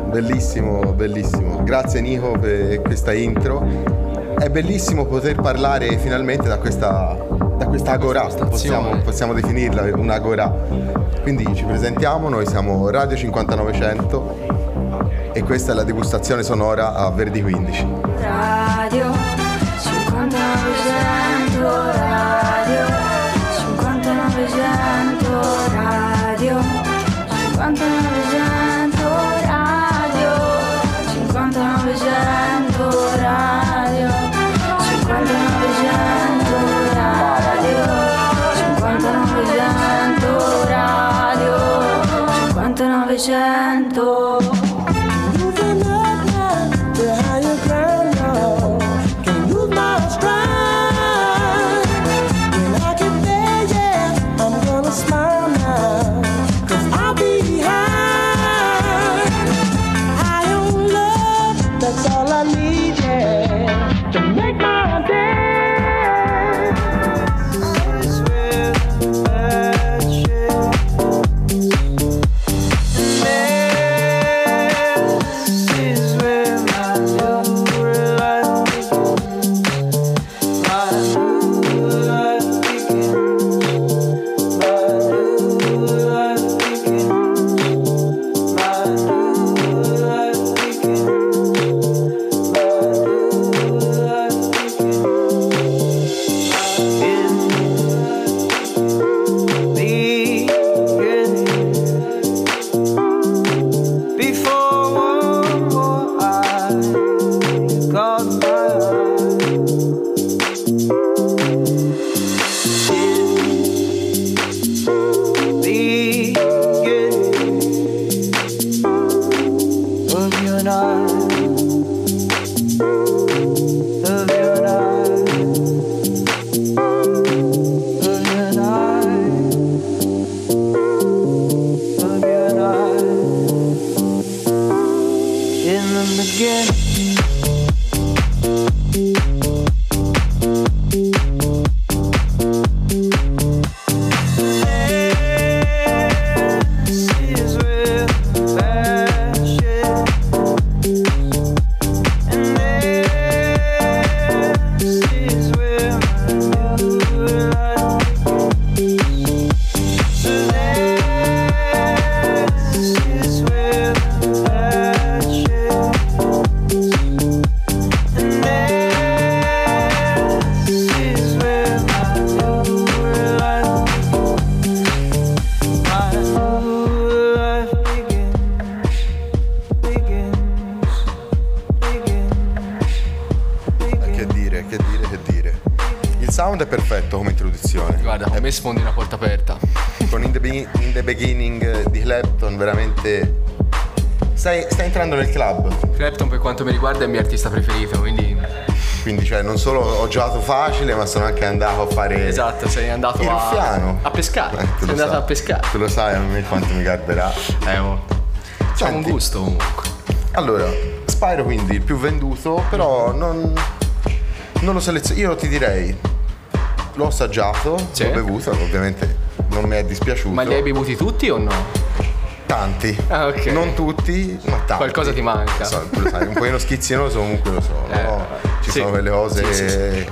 bellissimo, bellissimo. Grazie Nico per questa intro. È bellissimo poter parlare finalmente da questa agorà, possiamo definirla un'agorà. Quindi ci presentiamo, noi siamo Radio 5900 e questa è la degustazione sonora a Verdi 15. Radio 5900, Radio 5900, Radio 5900, Radio 5900, Radio 5900, Radio 5900, Radio 5900. È perfetto come introduzione. Guarda, a me sfondi una porta aperta. Con In the Beginning di Clapton, veramente stai entrando nel club. Clapton, per quanto mi riguarda, è il mio artista preferito, quindi cioè non solo ho giocato facile, ma sono anche andato a fare. Esatto, sei andato a pescare. Sei andato a pescare. Tu lo sai a me quanto mi garberà. C'è un gusto comunque. Allora, Spyro quindi il più venduto, però non lo seleziono. Io ti direi, l'ho assaggiato, sì. L'ho bevuto, ovviamente non mi è dispiaciuto. Ma li hai bevuti tutti o no? Tanti. Okay. Non tutti, ma tanti. Qualcosa ti manca. Tu lo sai, un pochino schizzinoso comunque lo so, no? Ci sono quelle cose. Sì.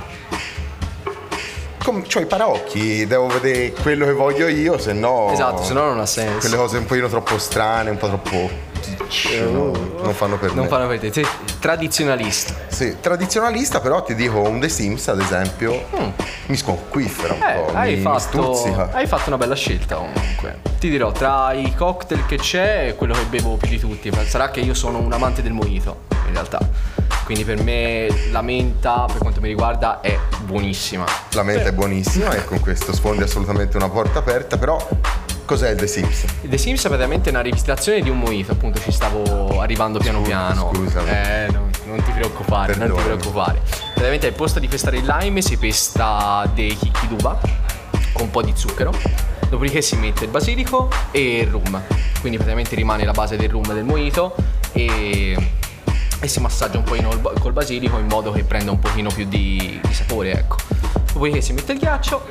Cioè i paraocchi, devo vedere quello che voglio io, se no. Esatto, se no non ha senso. Quelle cose un pochino troppo strane, un po' troppo. Non fanno per me. Non fanno per te. Sì, tradizionalista. Sì, tradizionalista, però ti dico un The Sims ad esempio mi sconquiffera un po', mi stuzzica. Hai fatto una bella scelta comunque. Ti dirò, tra i cocktail che c'è, quello che bevo più di tutti. Sarà che io sono un amante del mojito, in realtà. Quindi per me la menta, per quanto mi riguarda, è buonissima. La menta è buonissima e con questo sfondi assolutamente una porta aperta, però cos'è il The Sims? The Sims è praticamente una rivisitazione di un mojito, appunto ci stavo arrivando piano piano. Scusami. Non ti preoccupare, Perdone. non ti preoccupare. Praticamente al posto di pestare il lime si pesta dei chicchi d'uva con un po' di zucchero. Dopodiché si mette il basilico e il rum. Quindi praticamente rimane la base del rum del mojito e si massaggia un pochino col basilico in modo che prenda un pochino più di sapore, ecco. Dopodiché si mette il ghiaccio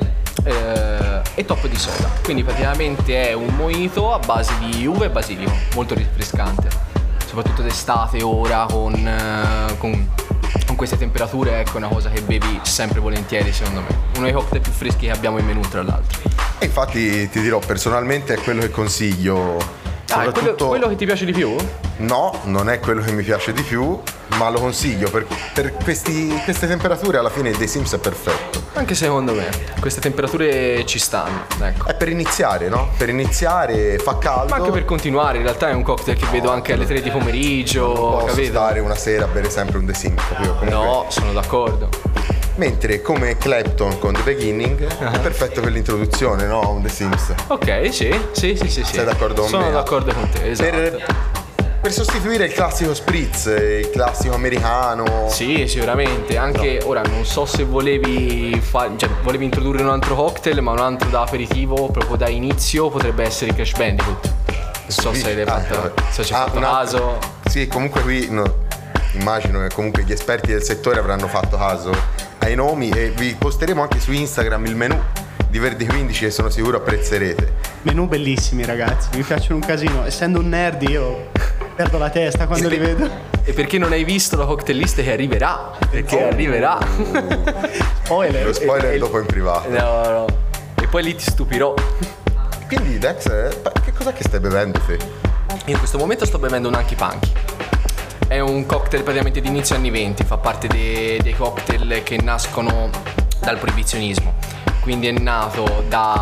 e top di soda. Quindi praticamente è un mojito a base di uva e basilico, molto rinfrescante. soprattutto d'estate ora con queste temperature, ecco, è una cosa che bevi sempre volentieri, secondo me. Uno dei cocktail più freschi che abbiamo in menù, tra l'altro. E infatti ti dirò, personalmente è quello che consiglio. È quello che ti piace di più? No, non è quello che mi piace di più, ma lo consiglio per queste temperature. Alla fine dei Sims è perfetto. Anche secondo me, queste temperature ci stanno, ecco. È per iniziare, no? Per iniziare, fa caldo. Ma anche per continuare, in realtà è un cocktail che vedo anche alle 3 di pomeriggio, non posso capito? stare una sera a bere sempre un The Sims, capito? Comunque. No, sono d'accordo. Mentre come Clapton con The Beginning è perfetto per l'introduzione, no? Un The Sims. Ok, sì. Sei d'accordo con me? Sono d'accordo con te, esatto. Per sostituire il classico spritz, il classico americano. Sì, sicuramente. Anche ora non so se volevi introdurre un altro cocktail, ma un altro da aperitivo proprio da inizio potrebbe essere il Crash Bandicoot. Non so se hai fatto, se ci hai fatto caso. Sì, comunque qui immagino che comunque gli esperti del settore avranno fatto caso ai nomi e vi posteremo anche su Instagram il menù di Verdi 15 e sono sicuro apprezzerete. Menù bellissimi, ragazzi, mi piacciono un casino. Essendo un nerd io perdo la testa quando li vedo. E perché non hai visto la cocktail list che arriverà? Perché arriverà. Spoiler. Lo spoiler dopo in privato. No. E poi lì ti stupirò. Quindi Dex, che cos'è che stai bevendo te? Io in questo momento sto bevendo un Hanky Panky. È un cocktail praticamente di inizio anni 20, fa parte dei cocktail che nascono dal proibizionismo. Quindi è nato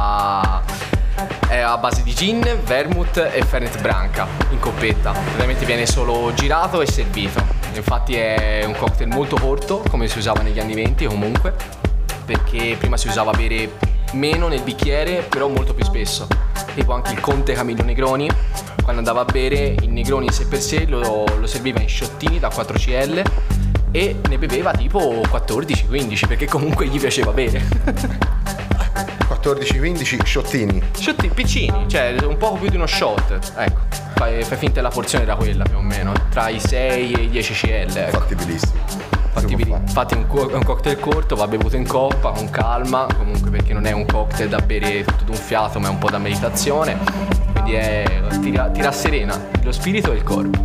è a base di gin, vermouth e Fernet Branca in coppetta. Praticamente viene solo girato e servito. Infatti è un cocktail molto corto, come si usava negli anni 20 comunque, perché prima si usava bere meno nel bicchiere, però molto più spesso. Tipo anche il conte Camillo Negroni, quando andava a bere, il Negroni in sé per sé lo serviva in sciottini da 4 CL e ne beveva tipo 14-15 perché comunque gli piaceva bere. 14-15 sciottini. Sciottini piccini, cioè un poco più di uno shot. Ecco, fai finta la porzione era quella più o meno, tra i 6 e i 10 CL. Ecco. Fattibilissimo. Infatti un cocktail corto va bevuto in coppa con calma, comunque perché non è un cocktail da bere tutto d'un fiato, ma è un po' da meditazione. Quindi ti rasserena lo spirito e il corpo.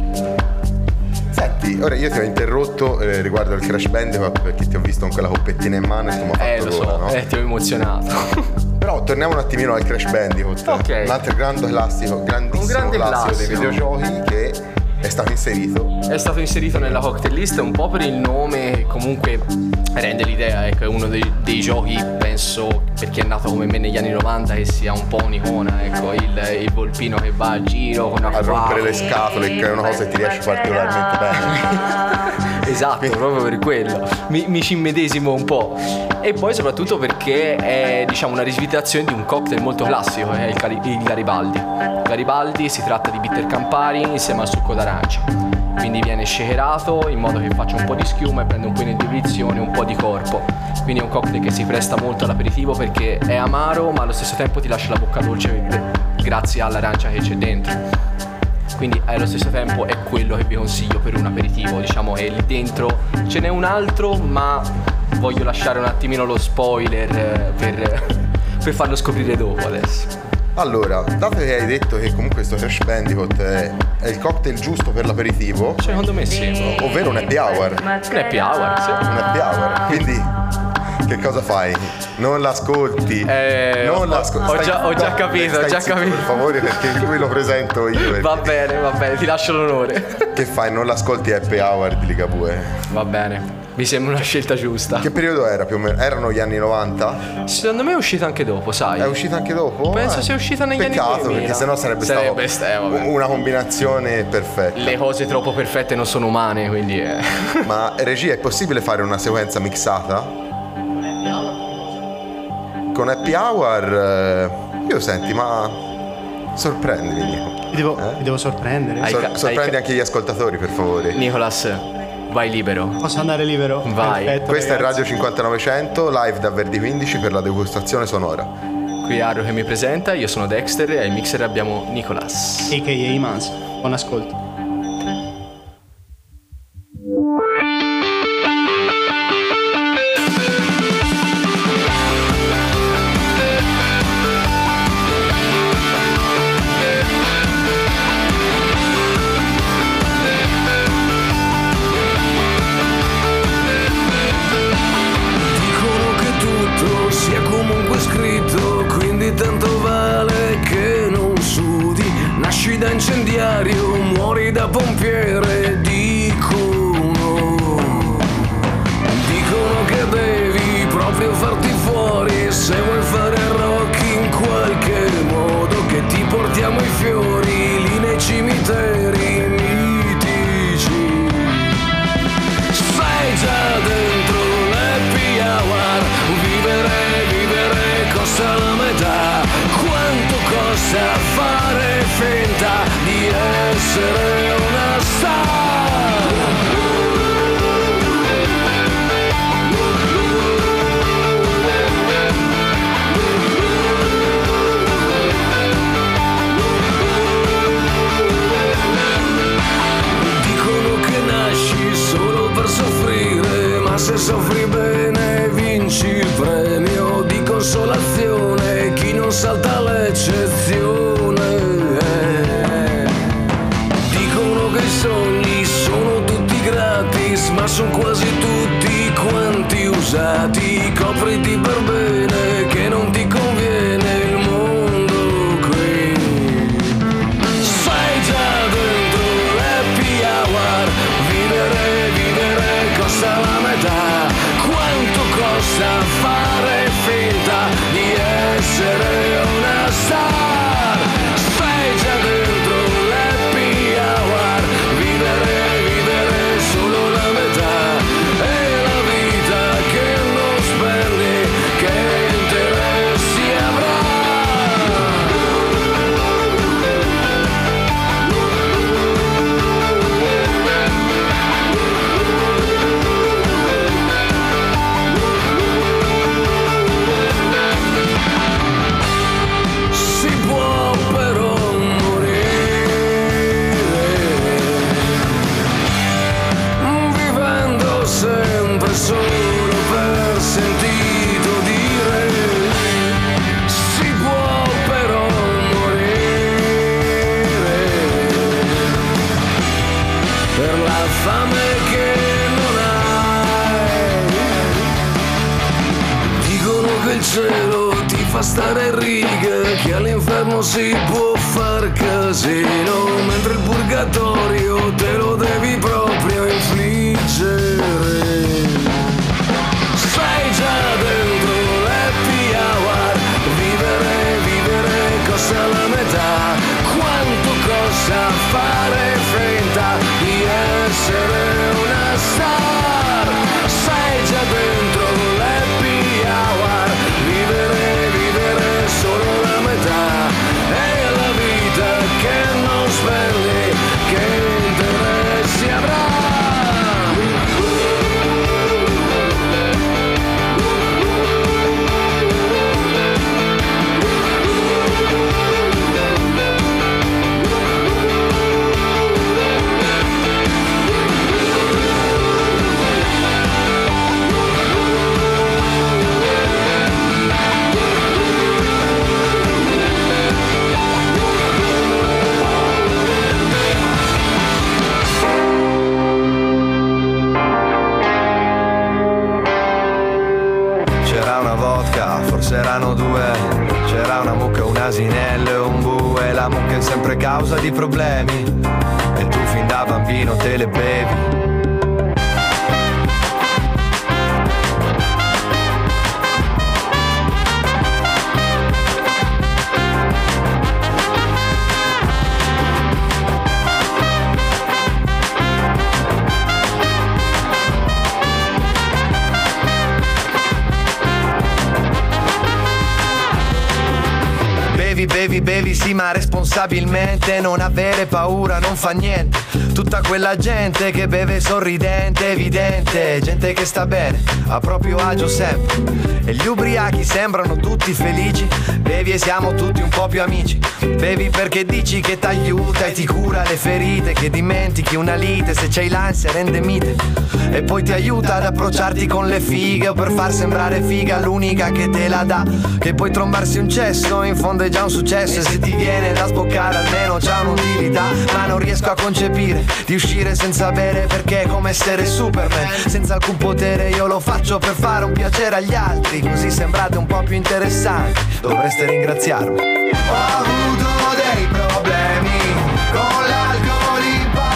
Senti, ora io ti ho interrotto riguardo al Crash Bandicoot perché ti ho visto con quella coppettina in mano e tu mi hai fatto lo so, no? Ti ho emozionato. Però torniamo un attimino al Crash Bandicoot. Ok. Un altro grandissimo classico dei videogiochi che è stato inserito. È stato inserito nella cocktail list un po' per il nome che comunque rende l'idea, ecco, è uno dei giochi, penso, per chi è nato come me negli anni 90, che sia un po' un'icona, ecco, il volpino che va a giro con a rompere le scatole, che è una cosa che ti riesce particolarmente bene. Esatto, proprio per quello mi ci immedesimo un po'. E poi soprattutto perché è, diciamo, una rivisitazione di un cocktail molto classico, è il Garibaldi. Garibaldi si tratta di bitter Campari insieme al succo d'arancia, quindi viene shakerato in modo che faccia un po' di schiuma e prende un po' in ebollizione, un po' di corpo. Quindi è un cocktail che si presta molto all'aperitivo perché è amaro ma allo stesso tempo ti lascia la bocca dolce grazie all'arancia che c'è dentro. Quindi allo stesso tempo è quello che vi consiglio per un aperitivo, diciamo che lì dentro ce n'è un altro, ma voglio lasciare un attimino lo spoiler per farlo scoprire dopo adesso. Allora, dato che hai detto che comunque questo Crash Bandicoot è il cocktail giusto per l'aperitivo, Secondo me sì. ovvero un happy hour. Un happy hour, sì. Un happy hour, quindi che cosa fai? Non l'ascolti. Ho già capito. Per favore, perché lui lo presento io. Va bene, ti lascio l'onore. Che fai? Non l'ascolti happy hour di Ligabue? Va bene, mi sembra una scelta giusta. Che periodo era più o meno? Erano gli anni 90? Secondo me è uscita anche dopo, sai. È uscita anche dopo? Penso sia uscita negli anni 2000. Peccato, perché sennò sarebbe stato una combinazione perfetta. Le cose troppo perfette non sono umane, quindi Ma regia, è possibile fare una sequenza mixata? Con happy hour io senti, ma sorprendimi, Nico. Mi devo sorprendere. Sorprendi anche gli ascoltatori, per favore. Nicolas, vai libero. Posso andare libero? Vai. Perfetto, Questa ragazzi. è Radio 5900, live da Verdi 15 per la degustazione sonora. Qui è Aro che mi presenta, io sono Dexter e ai mixer abbiamo Nicolas. A.K.A. Mans. Buon ascolto. fuori da pompiere. Dicono che devi proprio farti fuori se vuoi fare rock in qualche modo, che ti portiamo i fiori lì nei cimiteri mitici. Sei già dentro l'happy hour, vivere costa la metà. Quanto costa fare finta di essere una star? Dicono che nasci solo per soffrire, ma se soffri bene vinci il premio di consolazione. Chi non salta l'eccezione. Dicono che i sogni sono tutti gratis, ma sono quasi tutti quanti usati. Copriti per bene che non ti conviene il mondo qui. Sei già dentro l'happy hour, vivere costa la metà. Quanto costa fare finta di essere una star? Sei già dentro l'happy hour, vivere solo la metà. E la vita che non spendi, che interessi avrà? Si può però morire vivendo sempre solo per sentito dire. Si può però morire per la fame che non hai. Dicono che il cielo ti fa stare in riga, che all'inferno si può far casino, mentre il purgatorio te lo devi proprio infliggere. Sei già dentro l'happy hour, vivere costa la metà. Quanto costa fare finta di essere una star? Sei già dentro l'happy hour, vivere solo la metà. E la vita che non spendi, che interessi avrà? C'era una vodka, forse erano due. C'era una mucca, un asinello e un bue. La mucca è sempre causa di problemi e tu fin da bambino te le bevi. Bevi sì, ma responsabilmente. Non avere paura, non fa niente. Tutta quella gente che beve sorridente, evidente. Gente che sta bene, a proprio agio sempre. E gli ubriachi sembrano tutti felici. Bevi e siamo tutti un po' più amici. Bevi perché dici che t'aiuta e ti cura le ferite, che dimentichi una lite, se c'hai l'ansia rende mite. E poi ti aiuta ad approcciarti con le fighe, o per far sembrare figa l'unica che te la dà. Che poi trombarsi un cesso in fondo è già un successo, e se ti viene da sboccare almeno c'ha un'utilità. Ma non riesco a concepire di uscire senza bere, perché è come essere Superman senza alcun potere. Io lo faccio per fare un piacere agli altri, così sembrate un po' più interessanti. Dovreste ringraziarmi. Ho avuto dei problemi con l'alcol in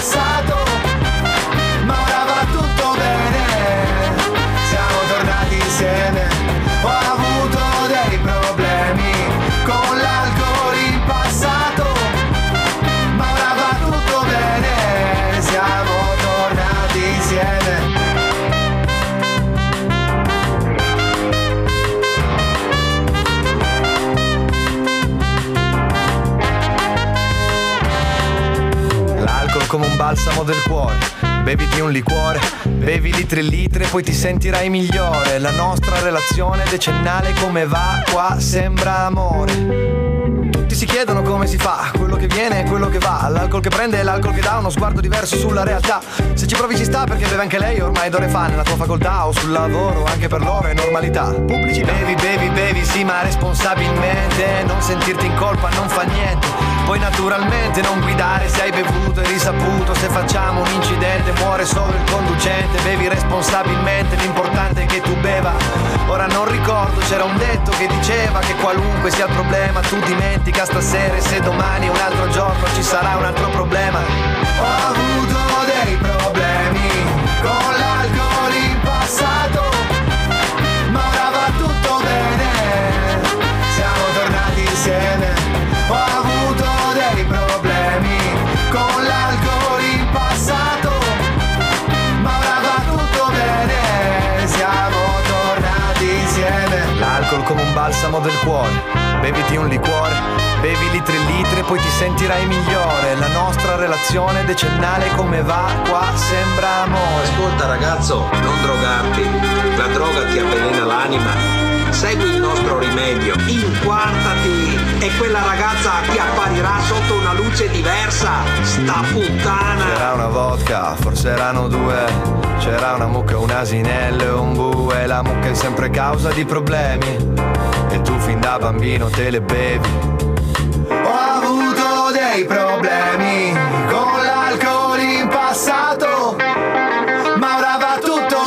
come un balsamo del cuore. Beviti un liquore, bevi litri e litri e poi ti sentirai migliore. La nostra relazione decennale come va? Qua sembra amore. Tutti si chiedono come si fa, quello che viene e quello che va, l'alcol che prende e l'alcol che dà uno sguardo diverso sulla realtà. Se ci provi ci sta perché beve anche lei ormai d'ore fa, nella tua facoltà o sul lavoro, anche per loro è normalità. Pubblici bevi, bevi, bevi, sì ma responsabilmente, non sentirti in colpa non fa niente. Poi naturalmente non guidare se hai bevuto e risaputo, se facciamo un incidente muore solo il conducente. Bevi responsabilmente, l'importante è che tu beva. Ora non ricordo, c'era un detto che diceva che qualunque sia il problema tu dimentica stasera e se domani è un altro giorno ci sarà un altro problema. Ho avuto dei problemi con l'alcol in passato, ma ora va tutto bene, siamo tornati insieme. Ho avuto dei problemi con l'alcol in passato, ma ora va tutto bene, siamo tornati insieme. L'alcol come un balsamo del cuore, beviti un liquore, bevi litri e litri e poi ti sentirai migliore. La nostra relazione decennale come va? Qua sembra amore. Ascolta ragazzo, non drogarti, la droga ti avvelena l'anima. Segui il nostro rimedio, inquartati e quella ragazza ti apparirà sotto una luce diversa, sta puttana. C'era una vodka, forse erano due, c'era una mucca, un asinello e un bue. La mucca è sempre causa di problemi e tu fin da bambino te le bevi. Ho avuto dei problemi con l'alcol in passato, ma ora va tutto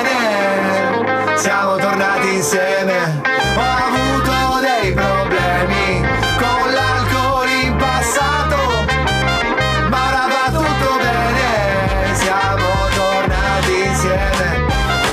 bene, siamo tornati insieme. Ho avuto dei problemi con l'alcol in passato, ma ora va tutto bene, siamo tornati insieme.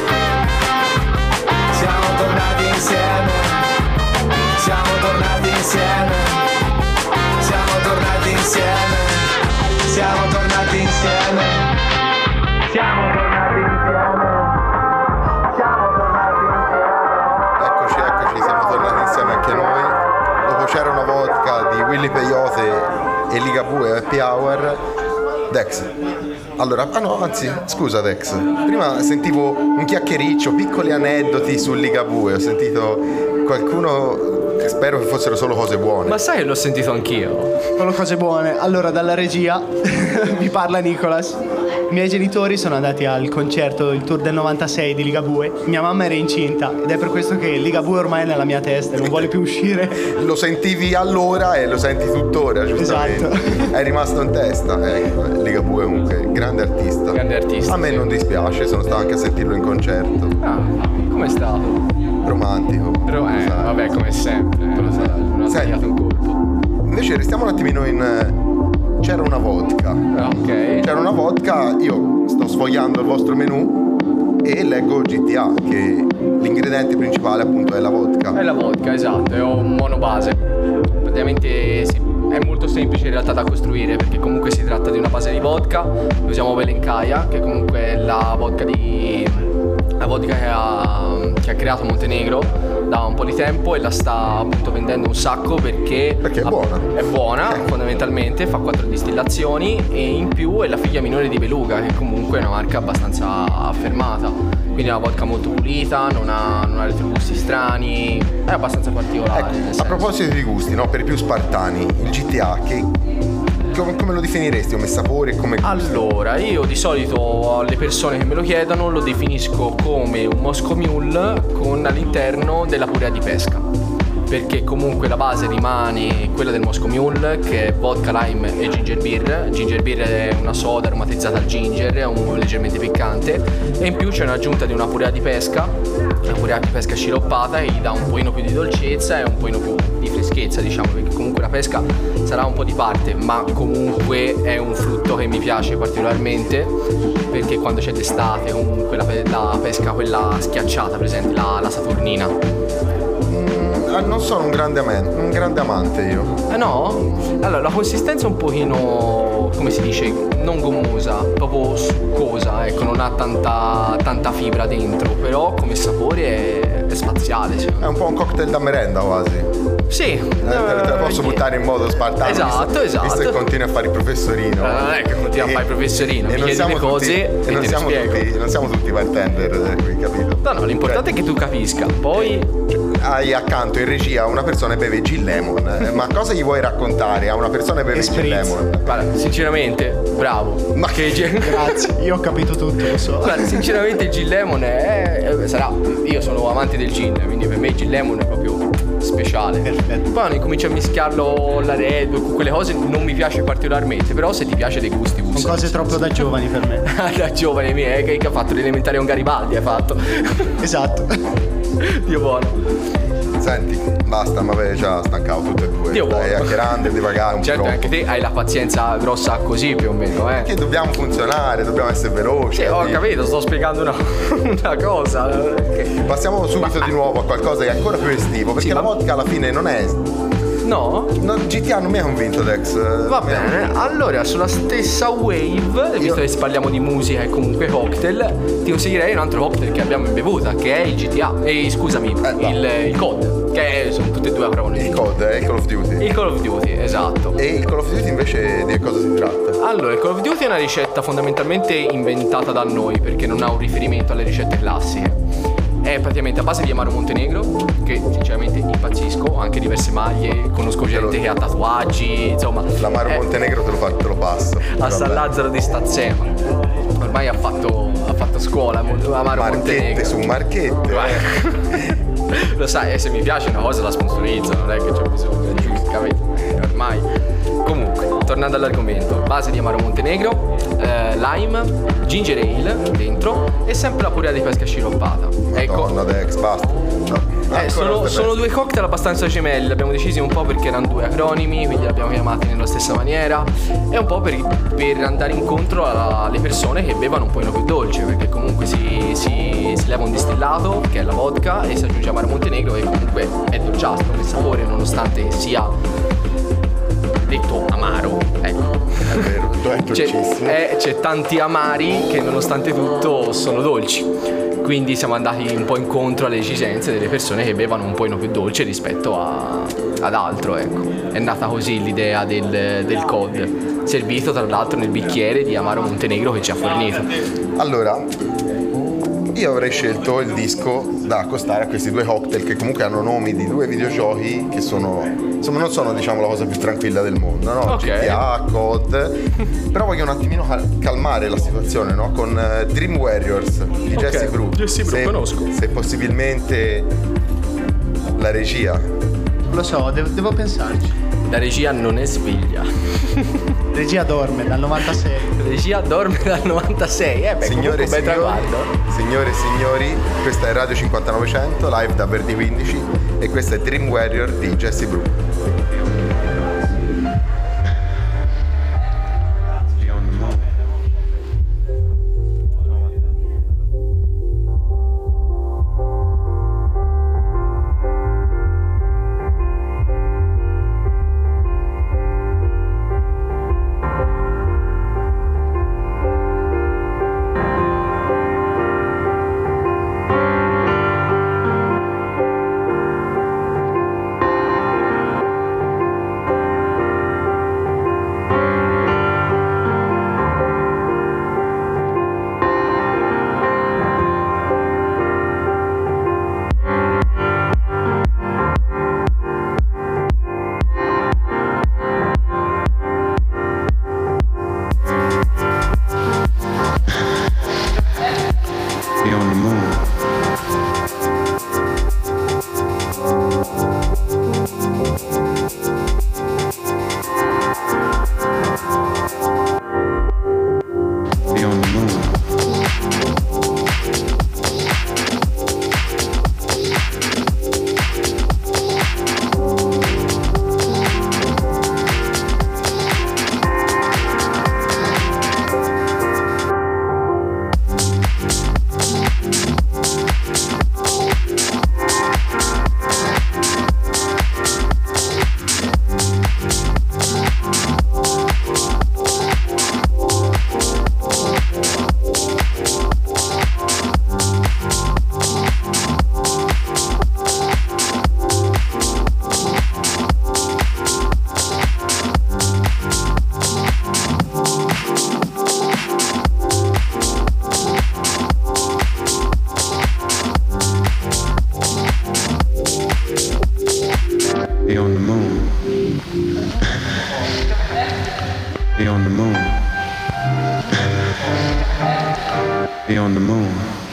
Siamo tornati insieme, siamo tornati insieme, siamo tornati insieme, siamo tornati insieme, siamo tornati insieme, siamo tornati insieme. Eccoci, siamo tornati insieme anche noi. Dopo c'era una vodka di Willy Peyote e Ligabue e Happy Hour. Dex, allora, scusa Dex, prima sentivo un chiacchiericcio, piccoli aneddoti sul Ligabue, ho sentito qualcuno, spero che fossero solo cose buone. Ma sai che l'ho sentito anch'io. Solo cose buone. Allora, dalla regia vi parla Nicolas. I miei genitori sono andati al concerto, il tour del 96 di Ligabue. Mia mamma era incinta ed è per questo che Ligabue ormai è nella mia testa e non vuole più uscire. Lo sentivi allora e lo senti tuttora, giustamente. Esatto. È rimasto in testa. Ligabue comunque, grande artista. Grande artista. A me sì. non dispiace, sono stato anche a sentirlo in concerto. Ah, com'è stato? Romantico. Però, lo sai. vabbè, come sempre. Lo sai. Non ho sbagliato un colpo. Invece restiamo un attimino in... C'era una vodka. Ok. C'era una vodka, io sto sfogliando il vostro menù e leggo GTA, che l'ingrediente principale appunto è la vodka. È la vodka, esatto, è un monobase. Praticamente sì, è molto semplice in realtà da costruire perché comunque si tratta di una base di vodka. Usiamo Velencaia, che comunque è la vodka che ha creato Montenegro da un po' di tempo e la sta appunto vendendo un sacco perché è buona. È buona, fondamentalmente, fa 4 distillazioni e in più è la figlia minore di Beluga, che comunque è una marca abbastanza affermata. Quindi è una vodka molto pulita, non ha retrogusti strani, è abbastanza particolare. Ecco, a proposito di gusti, no? Per i più spartani, il GTA, come lo definiresti come sapore e come gusto? Allora, io di solito alle persone che me lo chiedono lo definisco come un Moscow Mule con all'interno della purea di pesca, perché comunque la base rimane quella del Moscow Mule, che è vodka, lime e ginger beer. Ginger beer è una soda aromatizzata al ginger, è leggermente piccante, e in più c'è un'aggiunta di una purea di pesca, una purea di pesca sciroppata, che gli dà un pochino più di dolcezza e un pochino più di freschezza, diciamo, perché comunque la pesca sarà un po' di parte, ma comunque è un frutto che mi piace particolarmente, perché quando c'è d'estate comunque la pesca quella schiacciata, presente la saturnina. non sono un grande amante io. No? Allora, la consistenza è un pochino, come si dice, non gommosa, proprio succosa, ecco, non ha tanta fibra dentro, però come sapore è spaziale. È un po' un cocktail da merenda quasi. Sì. Te la posso buttare in modo spartano. Esatto. Visto che continui a fare il professorino. Non è che continui a fare il professorino, mi chiedi le cose e te le spiego. Non siamo tutti bartender qui, capito? No, l'importante è che tu capisca. Poi hai accanto in regia una persona e beve Gin Lemon. Ma cosa gli vuoi raccontare a una persona e beve Gin Lemon? Guarda, sinceramente, bravo. Ma che Grazie, io ho capito tutto, lo so. Guarda, sinceramente il Gin Lemon sarà. Io sono amante del gin, quindi per me il Gin Lemon è proprio speciale. Perfetto. Poi quando incomincio a mischiarlo alla Red Bull, con quelle cose non mi piace particolarmente. Però se ti piace dei gusti. Sono cose troppo da giovani per me. Da giovane mia, che ha fatto l'elementare a un Garibaldi, hai fatto. Esatto. Dio buono. Senti, basta, ma avete già stancato tutte e due. Dio buono. Stai chiacchierando e divagare un Certo, po'. anche te hai la pazienza grossa così più o meno, Che dobbiamo funzionare, dobbiamo essere veloci. Sì, ho capito, sto spiegando una cosa. Passiamo subito di nuovo a qualcosa che è ancora più estivo, perché Sì, la ma- vodka alla fine non è. No? GTA non mi ha convinto, Dex. Va bene, allora sulla stessa wave, visto che parliamo di musica e comunque cocktail, ti consiglierei un altro cocktail che abbiamo in bevuta, che è il GTA. Scusami, il COD, che sono tutte e due a prova. Il COD è il Call of Duty. Il Call of Duty, esatto. E il Call of Duty invece di che cosa si tratta? Allora, il Call of Duty è una ricetta fondamentalmente inventata da noi, perché non ha un riferimento alle ricette classiche. È praticamente a base di Amaro Montenegro, che sinceramente impazzisco, ho anche diverse maglie, conosco gente che ha tatuaggi, insomma. L'Amaro Montenegro te lo passo. A San Lazzaro di Stazzema. Ormai ha fatto scuola, Amaro Montenegro. Su marchette. Lo sai, se mi piace una cosa la sponsorizzo, non è che c'è bisogno, capito? Ormai. Comunque, tornando all'argomento, base di Amaro Montenegro, lime, ginger ale dentro e sempre la purea di pesca sciroppata. Madonna, Dex, basta. No. Sono due cocktail abbastanza gemelli, l'abbiamo decisi un po' perché erano due acronimi, quindi li abbiamo chiamati nella stessa maniera, e un po' per andare incontro alle persone che bevono un po' più dolce, perché comunque si leva un distillato, che è la vodka, e si aggiunge Amaro Montenegro, che comunque è dolciastro come sapore, nonostante sia detto amaro, ecco. È vero, è dolcissimo. C'è tanti amari che nonostante tutto sono dolci. Quindi siamo andati un po' incontro alle esigenze delle persone che bevano un po' più dolce rispetto ad altro, ecco. È nata così l'idea del COD, servito tra l'altro nel bicchiere di Amaro Montenegro che ci ha fornito. Allora, io avrei scelto il disco da accostare a questi due cocktail che comunque hanno nomi di due videogiochi che sono, insomma, non sono, diciamo, la cosa più tranquilla del mondo, no? Ok. GTA, COD. Però voglio un attimino calmare la situazione, no? Con Dream Warriors di Jesse Brew. Jesse Brew, conosco. Se possibilmente la regia. Lo so, devo pensarci. La regia non è sveglia. Regia dorme dal 96. La regia dorme dal 96. Signore e signori, questa è Radio 5900, live da Verdi 15, e questa è Dream Warrior di Jesse Brew. Be on the moon. Be on the moon.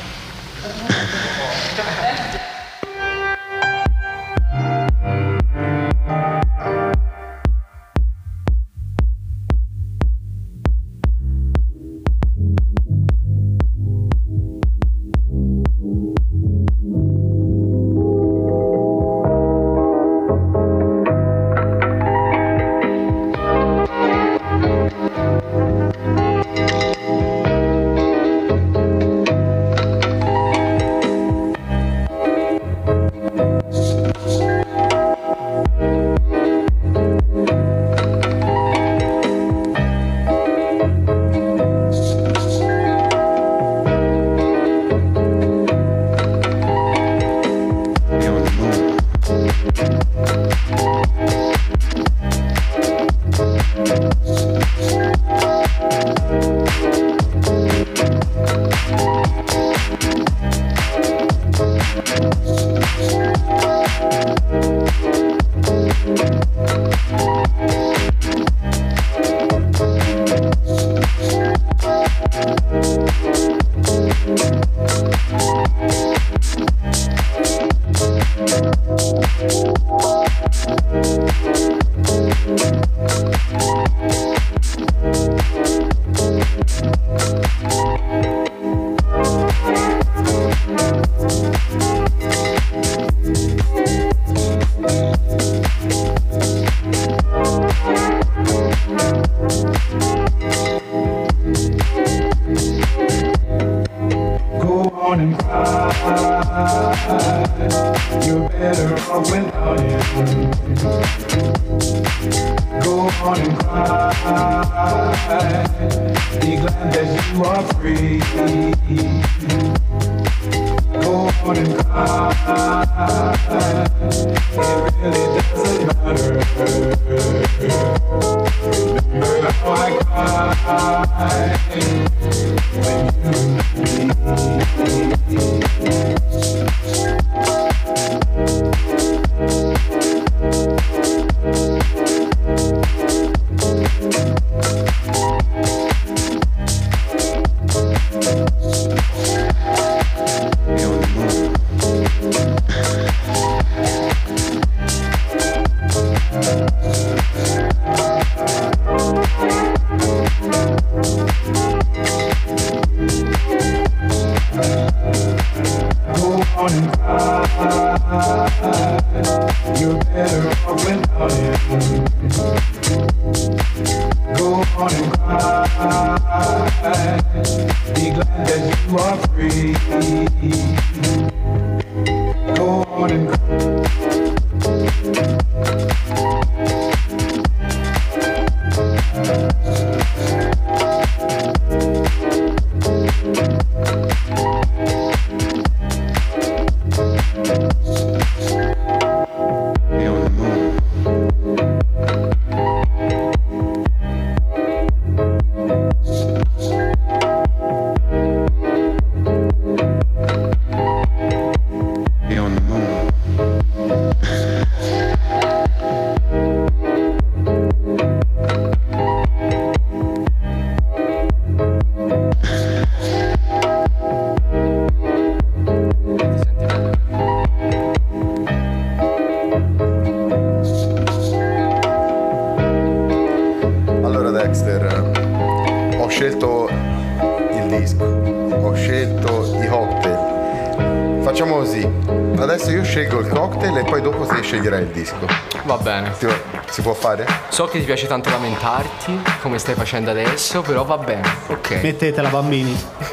Sceglierai il disco. Va bene. Si può fare? So che ti piace tanto lamentarti, come stai facendo adesso, però va bene. Ok. Mettetela, bambini.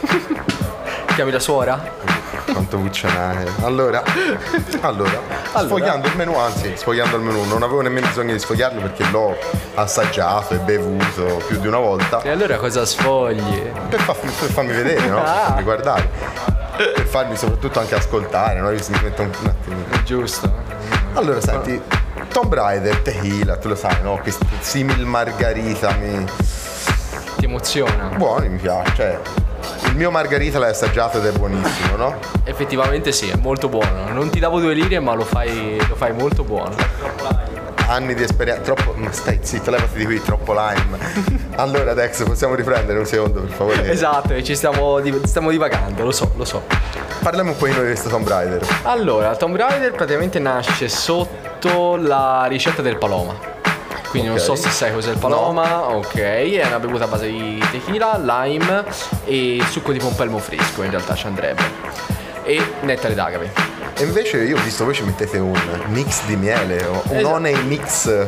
Chiami la suora? Quanto buccianare. Allora, sfogliando il menù, non avevo nemmeno bisogno di sfogliarlo perché l'ho assaggiato e bevuto più di una volta. E allora cosa sfogli? Per farmi vedere, no? Per farmi guardare. Per farmi soprattutto anche ascoltare, no? Mi metto un attimo. Giusto. Allora, senti, Tomb Raider, tequila, tu lo sai, no? Che simil margarita ti emoziona. Buono, mi piace, cioè il mio margarita l'hai assaggiato ed è buonissimo, no? Effettivamente sì, è molto buono. Non ti davo 2 lire, ma lo fai molto buono. anni di esperienza. Troppo. Ma stai zitto, levati di qui, troppo lime. Allora, Dex, possiamo riprendere un secondo, per favore? Esatto, e stiamo divagando, lo so. Parliamo un po' di questo Tomb Raider. Allora, Tomb Raider praticamente nasce sotto la ricetta del Paloma. Quindi non so se sai cos'è il Paloma. No. Ok, è una bevuta a base di tequila, lime e succo di pompelmo fresco, in realtà ci andrebbe. E nettare d'agave. E invece io ho visto voi ci mettete un mix di miele, un honey mix.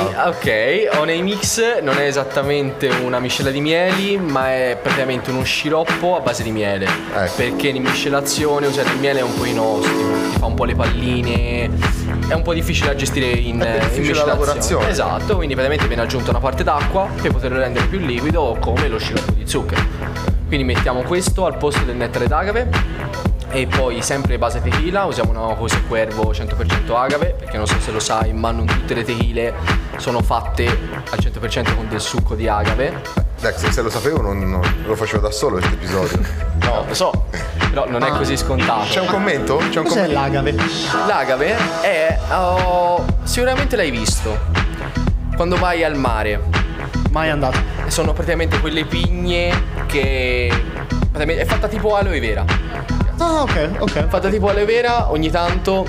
Honey mix non è esattamente una miscela di mieli, ma è praticamente uno sciroppo a base di miele. Perché in miscelazione usare il miele è un po' inostico, ti fa un po' le palline, è un po' difficile da gestire in difficile la lavorazione. Esatto, quindi praticamente viene aggiunta una parte d'acqua per poterlo rendere più liquido, come lo sciroppo di zucchero. Quindi mettiamo questo al posto del nettare d'agave. E poi sempre base tequila, usiamo una José Cuervo 100% agave, perché non so se lo sai, ma non tutte le tequile sono fatte al 100% con del succo di agave. Dex, se lo sapevo non lo facevo da solo questo episodio. No, lo so, però non è così scontato. C'è un commento? Cos'è l'agave? L'agave è... sicuramente l'hai visto quando vai al mare. Mai andato. Sono praticamente quelle pigne che... è fatta tipo aloe vera. Ah, ok. Fatta tipo aloe vera, ogni tanto,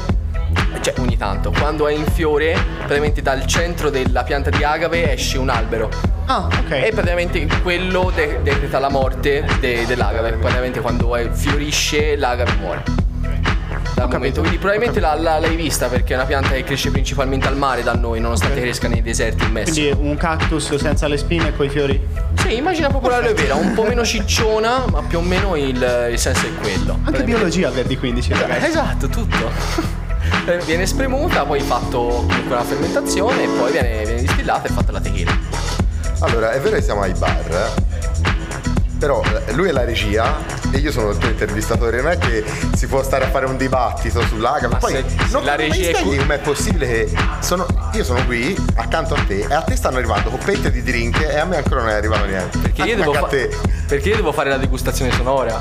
quando è in fiore, praticamente dal centro della pianta di agave esce un albero. Ah, ok. E praticamente quello decreta la morte dell'agave. Praticamente quando fiorisce l'agave muore. Dal momento. Quindi probabilmente l'hai vista, perché è una pianta che cresce principalmente al mare da noi, nonostante cresca nei deserti in Messico. Quindi un cactus senza le spine e coi fiori? Sì, immagina proprio l'aloe vera, un po' meno cicciona, ma più o meno il senso è quello. Anche biologia Verdi 15, ragazzi. Esatto, tutto. Viene spremuta, poi fatto comunque una fermentazione e poi viene distillata e fatta la tequila. Allora, è vero che siamo ai bar, però lui è la regia e io sono il tuo intervistatore, non è che si può stare a fare un dibattito sull'agave. Ma poi la regia come è possibile che io sono qui accanto a te e a te stanno arrivando coppette di drink e a me ancora non è arrivato niente. Perché io devo fare la degustazione sonora.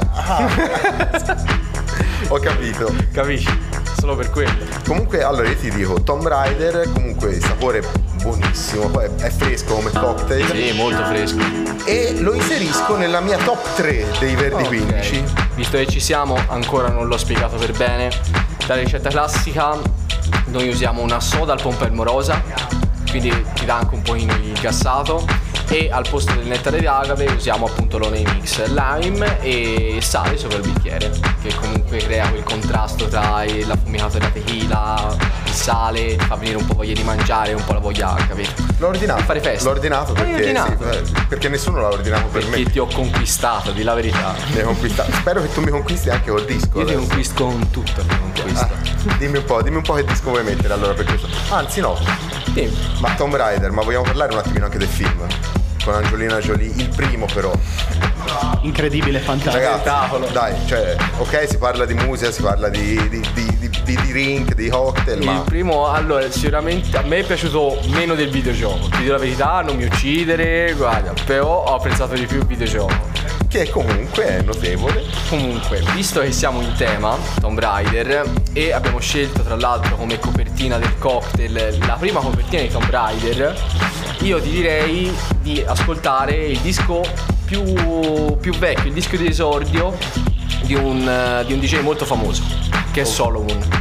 Ho capito. Capisci? Solo per quello. Comunque, allora io ti dico, Tomb Raider, comunque il sapore buonissimo, poi è fresco come cocktail. Sì, molto fresco. E lo inserisco nella mia top 3 dei Verdi 15. Visto che ci siamo, ancora non l'ho spiegato per bene. La ricetta classica, noi usiamo una soda al pompelmo rosa, quindi ti dà anche un pochino di gassato. E al posto del nettare di agave usiamo appunto l'honey mix, lime e sale sopra il bicchiere, che comunque crea quel contrasto tra l'affumicato della tequila, il sale, fa venire un po' voglia di mangiare, un po' la voglia, capito? L'ho ordinato. Fare festa. L'ho ordinato perché, perché nessuno l'ha ordinato per me. Perché ti ho conquistato, di la verità. Mi hai conquistato. Spero che tu mi conquisti anche col disco. Io ti conquisto con tutto, ti conquisto. Dimmi un po' che disco vuoi mettere allora per questo. Anzi no. Sì. Ma Tomb Raider, ma vogliamo parlare un attimino anche del film? Con Angelina Jolie, il primo però. Incredibile, fantastico. Ragazzi, dai, cioè, ok, si parla di musica, si parla di drink, di cocktail, il primo, allora, sicuramente a me è piaciuto meno del videogioco. Ti dico la verità, non mi uccidere, guarda, però ho apprezzato di più il videogioco. Che comunque è notevole. Comunque, visto che siamo in tema Tomb Raider e abbiamo scelto tra l'altro come copertina del cocktail la prima copertina di Tomb Raider, io ti direi di ascoltare il disco più vecchio, il disco di esordio di un DJ molto famoso, che è Solomon.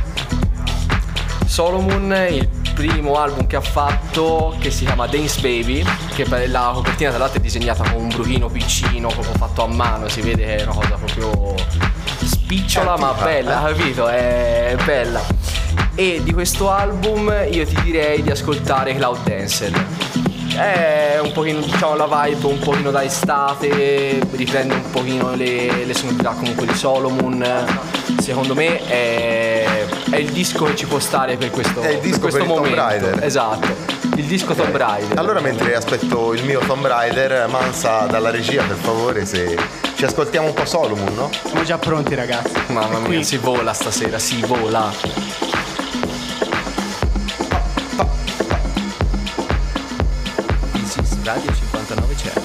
Solomon, il primo album che ha fatto, che si chiama Dance Baby, che la copertina tra l'altro è disegnata con un bruchino piccino, proprio fatto a mano, si vede che è una cosa proprio spicciola ma bella, capito? È bella. E di questo album io ti direi di ascoltare Cloud Dancer. È un pochino, diciamo, la vibe un pochino da estate, riprende un pochino le sonorità comunque di Solomon. Secondo me è il disco che ci può stare per questo, è il disco per questo per momento. Tomb Raider. Esatto, il disco Tomb Raider. Allora, mentre aspetto il mio Tomb Raider, Mansa dalla regia, per favore, se ci ascoltiamo un po' Solomon, no? Siamo già pronti, ragazzi. Mamma mia, si vola stasera, si vola. Radio 59 c'è.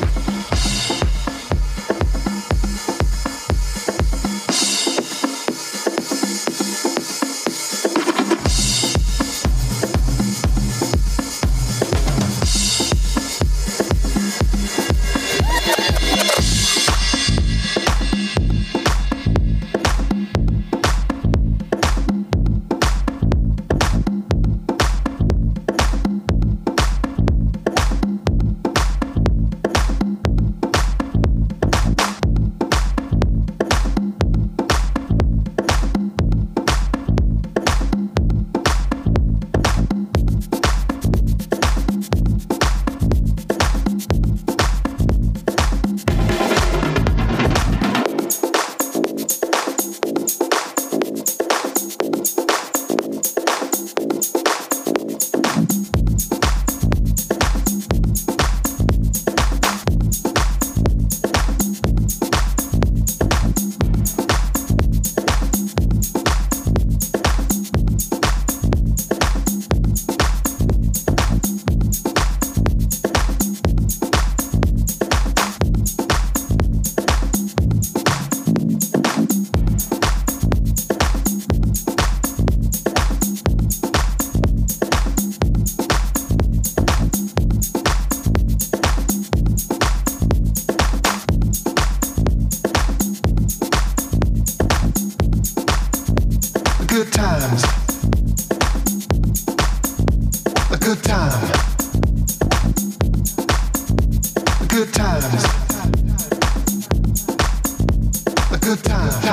times. A good time. A good times. A good time.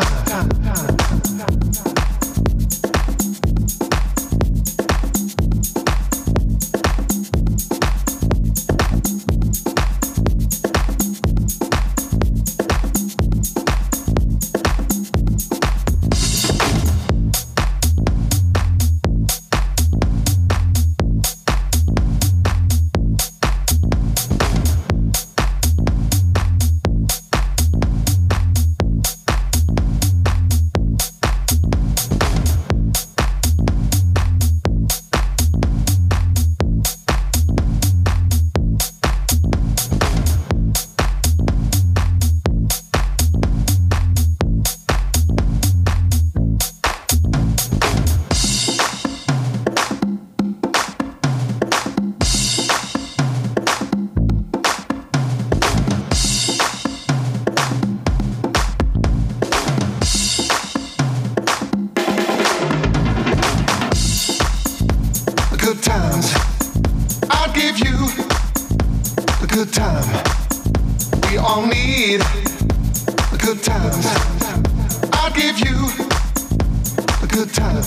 Good times. I'll give you a good time. We all need a good times. I'll give you a good time.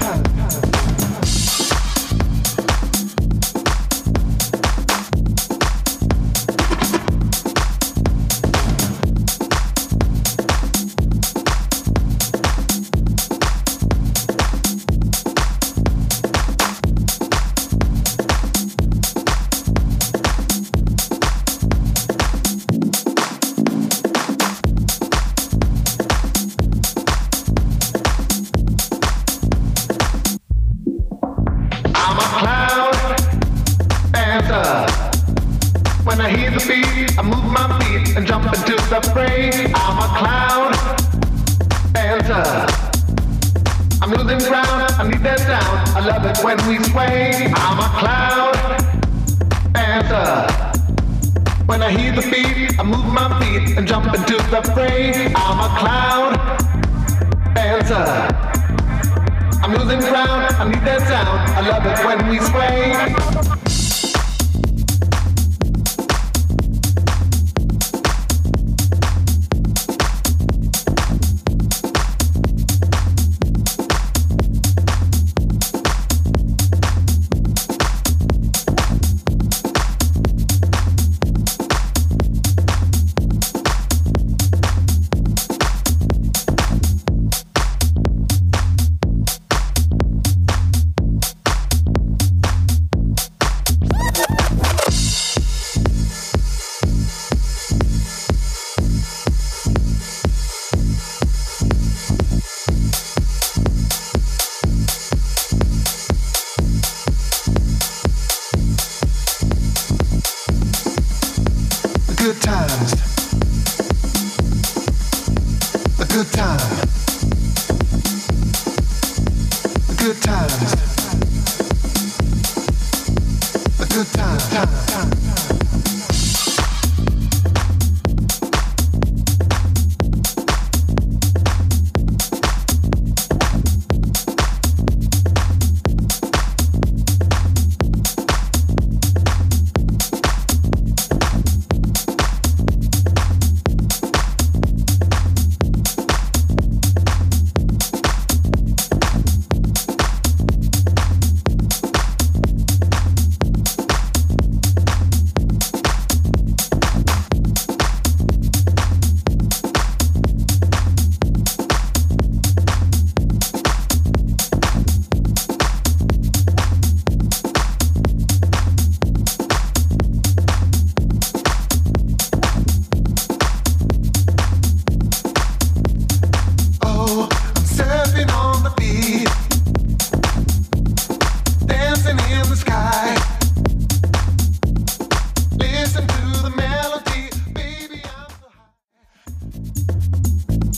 When I hear the beat, I move my feet and jump into the fray. I'm a cloud dancer. I'm losing ground, I need that sound. I love it when we sway. I'm a cloud dancer. When I hear the beat, I move my feet and jump into the fray. I'm a cloud dancer. I'm losing ground, I need that sound. I love it when we sway. Good times. A good time. A good times. A good time.